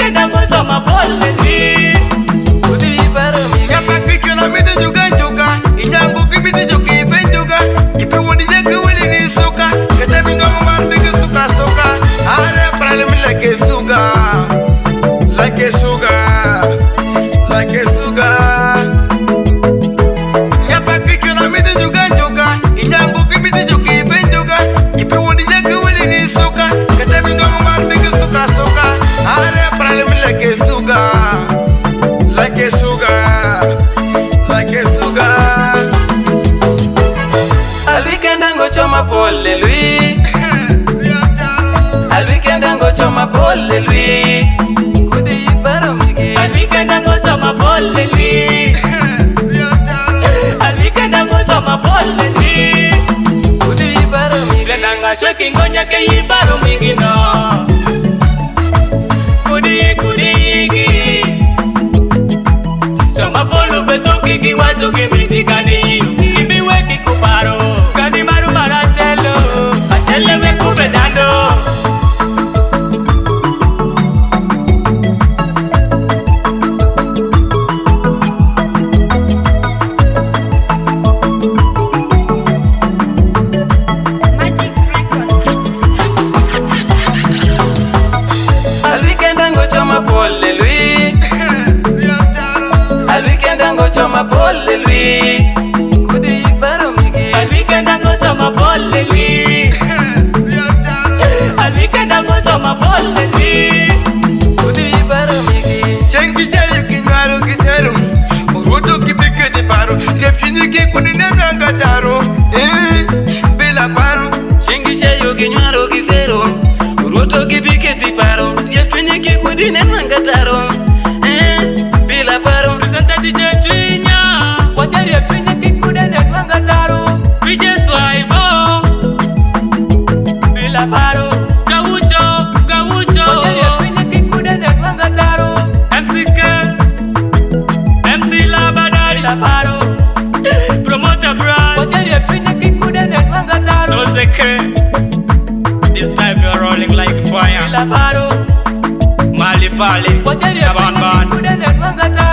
Weekend go soma bolle ni. Kudi baro mi. Yapa kikuna midi juga juga. Inyangu kibidi juga benjuga. Ipi wani jaga wali ni suka. Kata mi no mar bigi suka suka. Are problem like suga. Like suga. Like suga. Yapa kikuna midi juga juga. Inyangu kibidi juga benjuga. Ipi wani jaga wali ni suka. Kata mi no mar bigi suka suka. Are problem like suga. Like sugar, like sugar. Al weekend go choma polle lui. Al weekend go choma polle lui. Kudi baro mi. Al weekend go soma bolle ni. Al weekend go soma bolle ni. Kudi baro mi. Lenanga shweki ngonya ke yibaro migino. Kudi gi. Soma bolu betoki ki wazuki mitikani. Kimi weki kuparo. Kani maru maratelo. Achele we kubedando. Al weekend go choma polle lui. Al weekend go choma polle lui. Kudi baro mi. Al weekend go soma bolle ni. Al weekend go soma bolle ni. Kudi baro mi. Chengi jayu kinwaro kiserum. Uroto kipike de paro. Lepchini ki kunine nangataro. Bila paro. Chingi shayo kinywaro kifero. Uroto kipike ti paro. Yepinyi kikudi nenangataro. Bila paro. Presenta DJ Twinya. Wachari pinye kikude ne twangataro. DJ Swaivo. Bila paro. Gaucho. Wachari pinye kikude ne twangataro. MCK. MC Labadari. Bila paro. Promoter Brand. Wachari pinye kikude ne twangataro. No zeke. This time you're rolling like fire. Bila paro. Mali Pali. Wachari pinye kikude ne twangataro.